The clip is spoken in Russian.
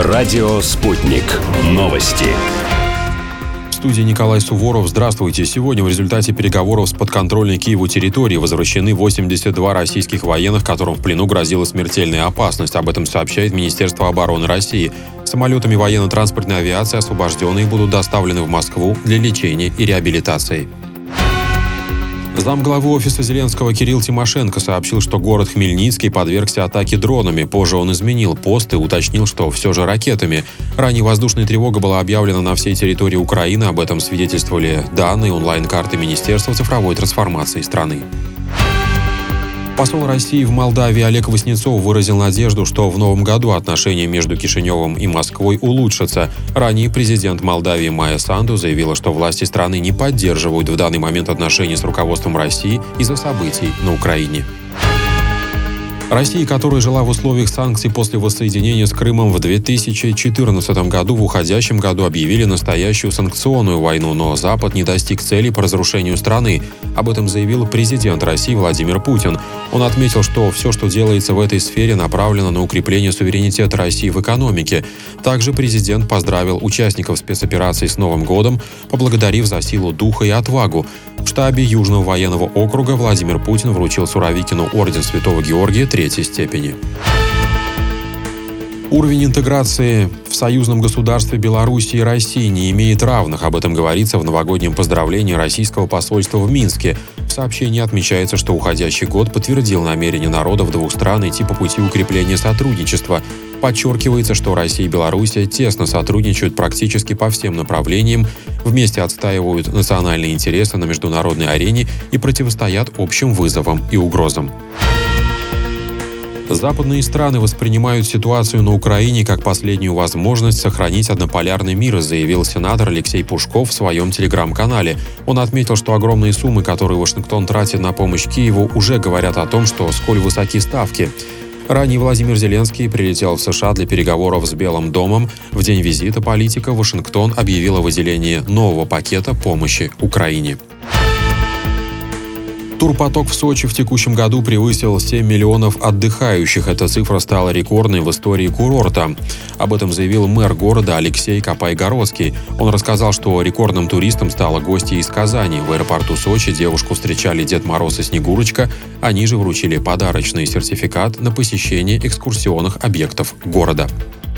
Радио «Спутник». Новости. В студии Николай Суворов. Здравствуйте. Сегодня в результате переговоров с подконтрольной Киеву территории возвращены 82 российских военных, которым в плену грозила смертельная опасность. Об этом сообщает Министерство обороны России. Самолетами военно-транспортной авиации освобожденные будут доставлены в Москву для лечения и реабилитации. Замглавы офиса Зеленского Кирилл Тимошенко сообщил, что город Хмельницкий подвергся атаке дронами. Позже он изменил пост и уточнил, что все же ракетами. Ранее воздушная тревога была объявлена на всей территории Украины. Об этом свидетельствовали данные онлайн-карты Министерства цифровой трансформации страны. Посол России в Молдавии Олег Васнецов выразил надежду, что в новом году отношения между Кишиневым и Москвой улучшатся. Ранее президент Молдавии Майя Санду заявила, что власти страны не поддерживают в данный момент отношения с руководством России из-за событий на Украине. Россия, которая жила в условиях санкций после воссоединения с Крымом в 2014 году, в уходящем году объявили настоящую санкционную войну, но Запад не достиг целей по разрушению страны. Об этом заявил президент России Владимир Путин. Он отметил, что все, что делается в этой сфере, направлено на укрепление суверенитета России в экономике. Также президент поздравил участников спецоперации с Новым годом, поблагодарив за силу духа и отвагу. В штабе Южного военного округа Владимир Путин вручил Суровикину орден Святого Георгия третьей степени. Уровень интеграции в союзном государстве Беларуси и России не имеет равных. Об этом говорится в новогоднем поздравлении российского посольства в Минске. В сообщении отмечается, что уходящий год подтвердил намерение народов двух стран идти по пути укрепления сотрудничества. Подчеркивается, что Россия и Белоруссия тесно сотрудничают практически по всем направлениям, вместе отстаивают национальные интересы на международной арене и противостоят общим вызовам и угрозам. Западные страны воспринимают ситуацию на Украине как последнюю возможность сохранить однополярный мир, заявил сенатор Алексей Пушков в своем телеграм-канале. Он отметил, что огромные суммы, которые Вашингтон тратит на помощь Киеву, уже говорят о том, что сколь высоки ставки. Ранее Владимир Зеленский прилетел в США для переговоров с Белым домом. В день визита политика Вашингтон объявил о выделении нового пакета помощи Украине. Турпоток в Сочи в текущем году превысил 7 миллионов отдыхающих. Эта цифра стала рекордной в истории курорта. Об этом заявил мэр города Алексей Копайгородский. Он рассказал, что рекордным туристом стала гостья из Казани. В аэропорту Сочи девушку встречали Дед Мороз и Снегурочка. Они же вручили подарочный сертификат на посещение экскурсионных объектов города.